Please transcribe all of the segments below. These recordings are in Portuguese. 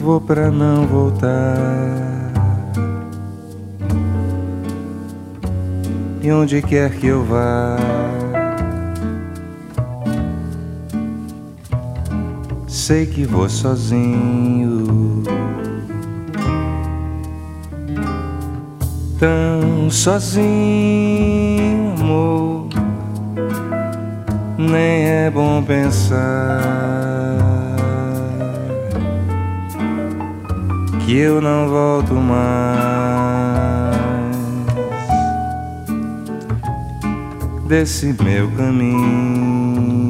vou pra não voltar. E onde quer que eu vá, sei que vou sozinho, tão sozinho, amor. Nem é bom pensar que eu não volto mais desse meu caminho.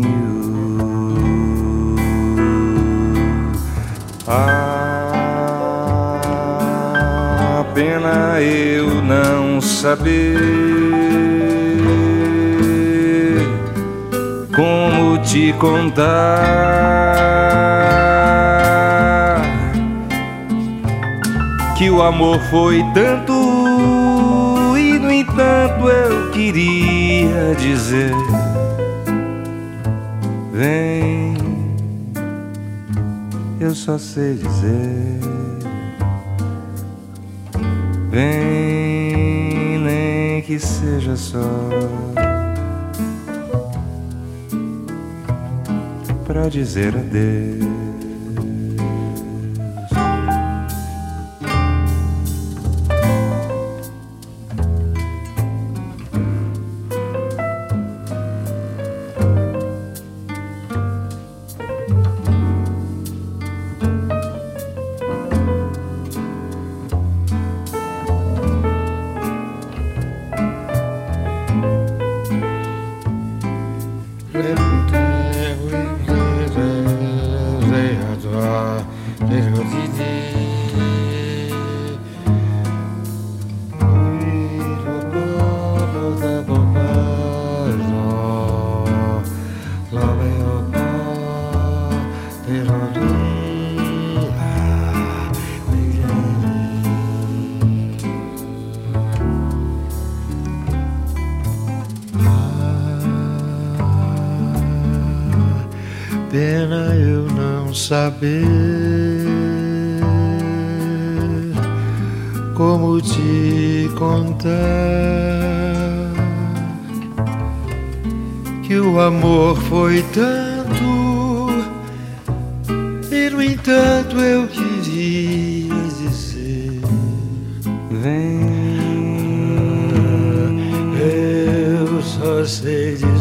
Ah, pena eu não saber como te contar que o amor foi tanto e no entanto eu queria dizer: vem, eu só sei dizer, vem, nem que seja só pra dizer adeus. Pena eu não saber como te contar que o amor foi tanto e no entanto eu queria dizer: vem, eu só sei dizer,